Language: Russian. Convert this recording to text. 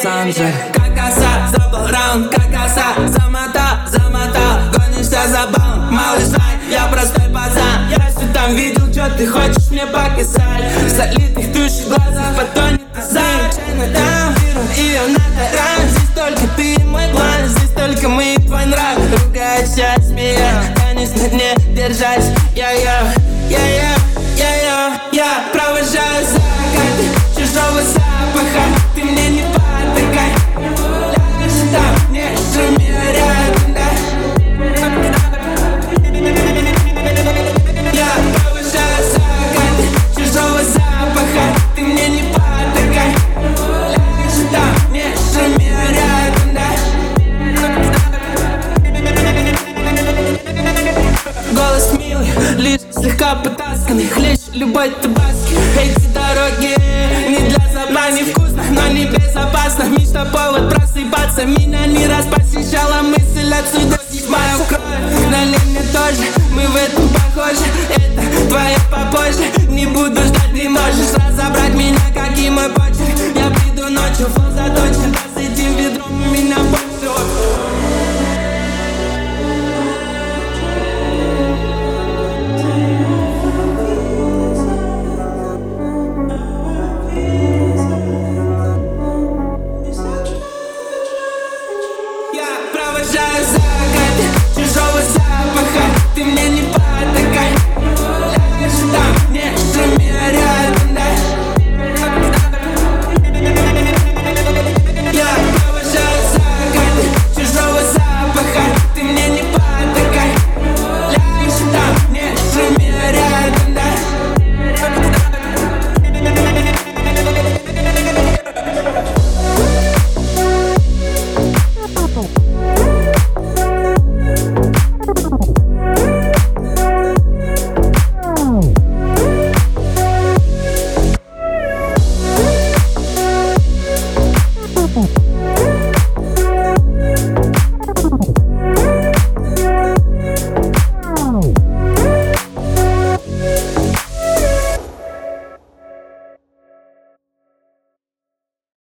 Санджи. Как коса, забыл раунд, как коса. Замотал, гонишься за балом. Малыш, знай, я простой пацан. Я все там видел, что ты хочешь мне показать. В залитых туши глазах потонет займ. Там беру ее на таран. Здесь только ты и мой план, здесь только мы и твой нрав. Ругайся, смея, тянешь на дне, держась. Я провожаю закаты чужого запаха. Ты мне не потакай. Ляжь там, не шуми рядом, да. Я провожаю закаты чужого запаха. Ты мне не потакай. Ляжь там, не шуми рядом, да. Голос милый, лишь слегка потасканный. Хлещ любой табаски. Эти дороги не для забав, невкусно, но не безопасно. Мечта повод просыпаться. Меня не раз посещала мысль отсудить мою кровь. Налей мне тоже, мы в этом похожи. Это твое попозже. Не буду ждать, ты можешь разобрать меня, как и мой почерк. Я приду ночью, фон заточен. Да с этим ведром у меня больше. Провожаю закаты чужого запаха. Ты мне не потакай. Ляжь там, не шуми рядом, да. Я провожаю закаты чужого запаха. Ты мне не потакай. Ляжь там, не шуми рядом, да. Oh.